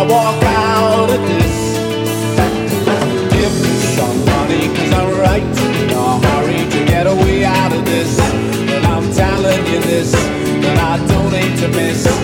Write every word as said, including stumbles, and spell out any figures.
I walk out of this. Give me some money, cause I'm right in a hurry to get away out of this. And I'm telling you this, that I don't aim to miss.